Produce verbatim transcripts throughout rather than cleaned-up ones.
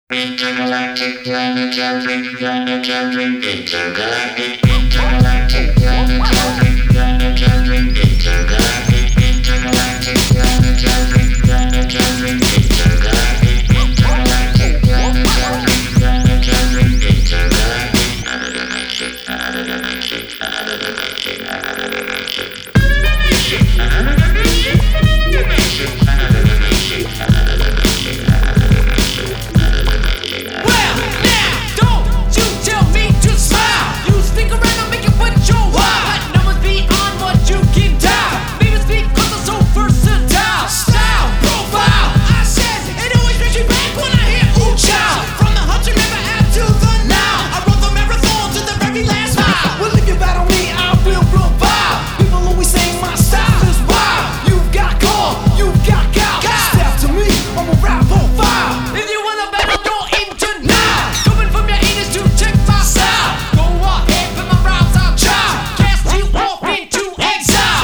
Intergalactic planetary, planetary, intergalactic, intergalactic, planetary, planetary, intergalactic, intergalactic, planetary, planetary, intergalactic, intergalactic, planetary, planetary, intergalactic, out of the matrix, out of the matrix, out of the matrix, out of the matrix. Out of the matrix, the matrix, out of the matrix, out of the matrix, out of the matrix. Well, now, don't you tell me to smile. You speak around and make it what you want. But numbers beyond what you can dial. Maybe speak cause I'm so versatile. Style, profile, I said, it always brings me back when I hear ooh child. From the hunter never had to the now. I run the marathon to the very last mile. Well, if you battle me, I will provide. People always say my style is wild. You've got call, you've got gal. Step to me, I'm a rap profile. If you wanna battle, don't aim tonight. Coming from your anus to check my style. Go ahead, put my rhymes I'll try. Cast you off into exile.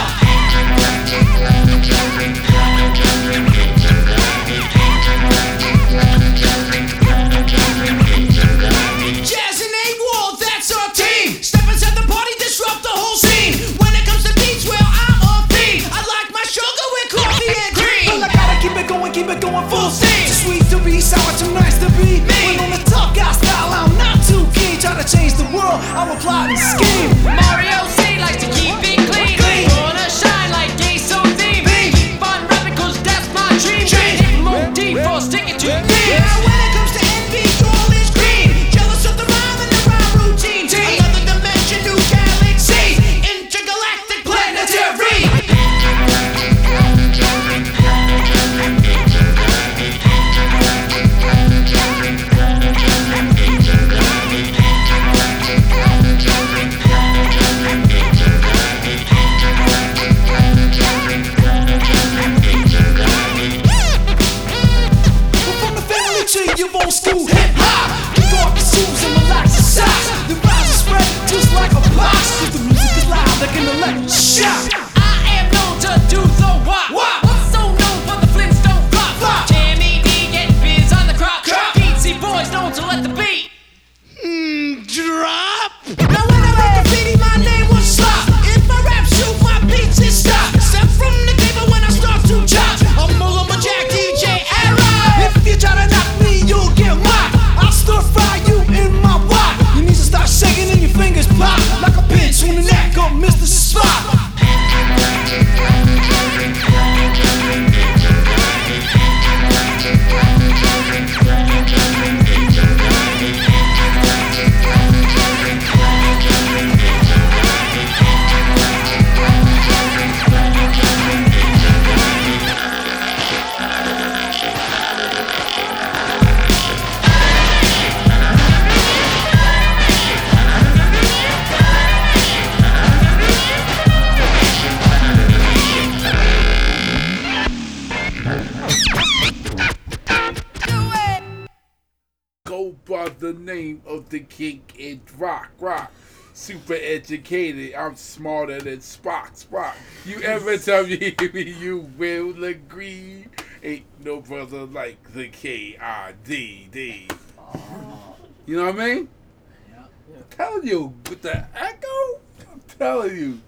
Jazz and A-Wall, that's our team. Step inside the party, disrupt the whole scene. When it comes to beats, well, I'm a fiend. I like my sugar with coffee and cream. Well, I gotta keep it going, keep it going full Full steam. Too sweet to be sour, too nice to be Me. When on the tough guy style, I'm not too keen. Try to change the world, I will plot and scheme. Mario C likes to keep it clean. Clean. Wanna shine like Ace on theme. Theme. Keep on rapping cause that's my dream. Dream. Hit motif for sticking to Yeah, themes. when it comes to envy, all is green. Jealous of the rhyme and the rhyme routine. Team. Another dimension, new galaxy. Intergalactic planetary. We're from the family tree of old school hip hop. The darkest shoes and relaxed socks. The rhymes are spread just like a box. Cause the music is loud like an electric shock. I am known to do the wop. Wop. Also known for the Flintstone flop. Flop. Tammy D getting biz on the crop. Crop. Beatsy boys known to let the beat. Drop. Now when I wrote graffiti, my name was Slop. If my rap shoot, my beats is stop. Step from the table when I start to chop. I'm a lumberjack D J era. If you try to knock me, you'll get mocked. I'll stir fry you in my wok. Your knees will start shaking and your fingers pop like a pinch when the neck of Mister Spot. Go by the name of the king in rock, rock. Super educated, I'm smarter than Spock, Spock. You ever tell me you will agree? Ain't no brother like the K I D D. You know what I mean? I'm telling you, with the echo, I'm telling you.